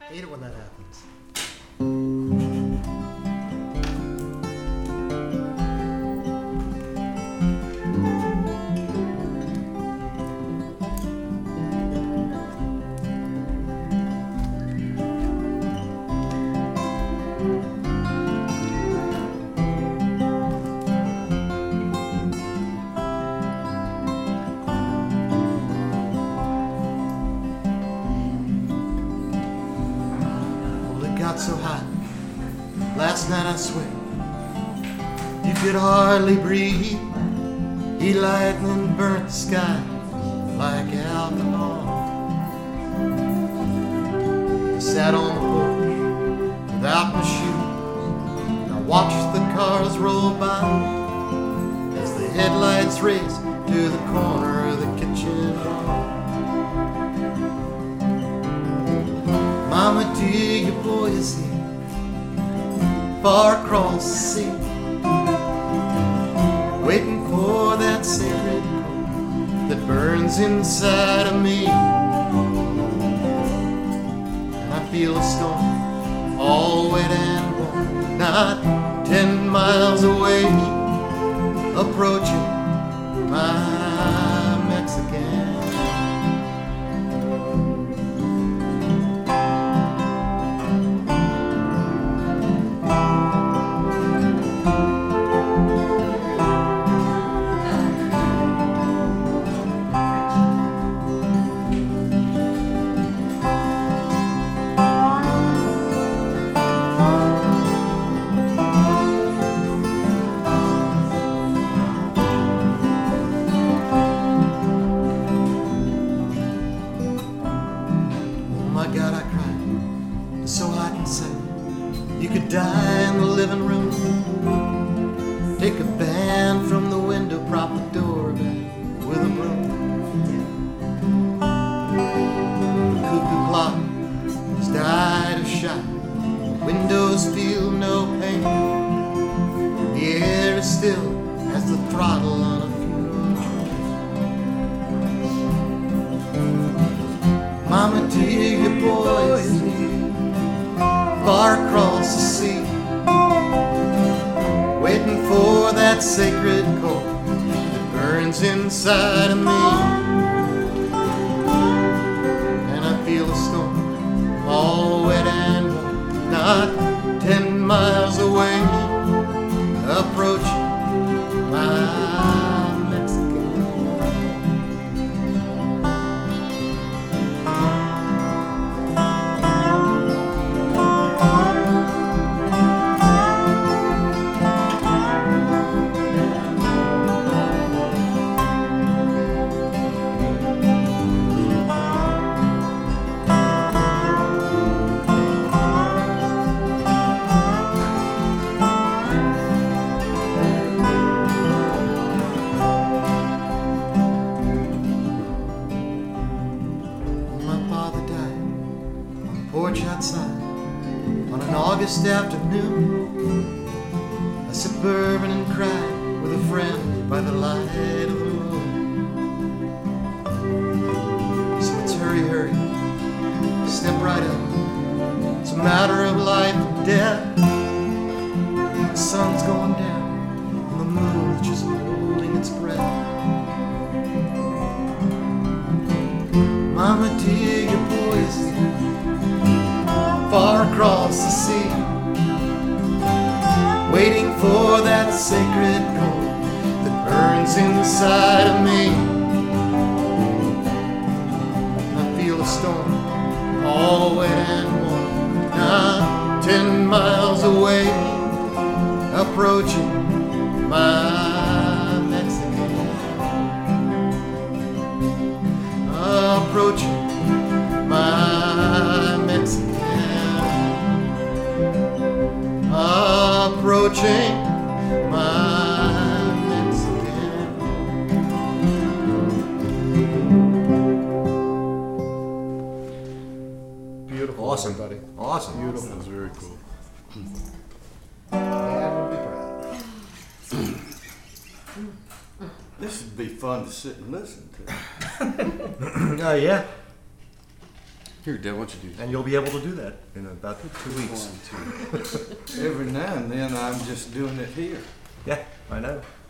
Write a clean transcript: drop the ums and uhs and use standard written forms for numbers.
Hate it when that happens. So hot last night, I swear you could hardly breathe. Heat lightning burnt the sky like alcohol. I sat on the porch without my shoes, and I watched the cars roll by as the headlights raced to the corner of the kitchen wall. Mama, do your boys see far across the sea, waiting for that sacred coal that burns inside of me? And I feel a storm all wet and warm, not 10 miles away, approaching my Mexican. You could die in the living room, take a band from the window, prop the door back with a broom. The cuckoo clock has died of shot, windows feel no pain, the air is still as the throttle on a funeral. Mama, dear, your boys far across the sea, waiting for that sacred coal that burns inside of me. And I feel a storm all wet and warm, not 10 miles away, approaching my Mexican. Porch outside on an August afternoon, a suburban and cried with a friend by the light of the moon. So let's hurry, hurry, step right up. It's a matter of life and death. The sun's going down and the moon's just holding its breath. Mama, dear, your boys far across the sea, waiting for that sacred coal that burns inside of me. I feel a storm all wet and warm, not 10 miles away, approaching my Mexican. Approaching my Mexican. Approaching my Mexican. Beautiful. Awesome, buddy. Awesome. Beautiful. That was very cool. Dad would be proud. This would be fun to sit and listen to. Yeah. Here, Dad, why don't you do And you'll be able to do that in about 2 weeks. Every now and then I'm just doing it here. Yeah, I know.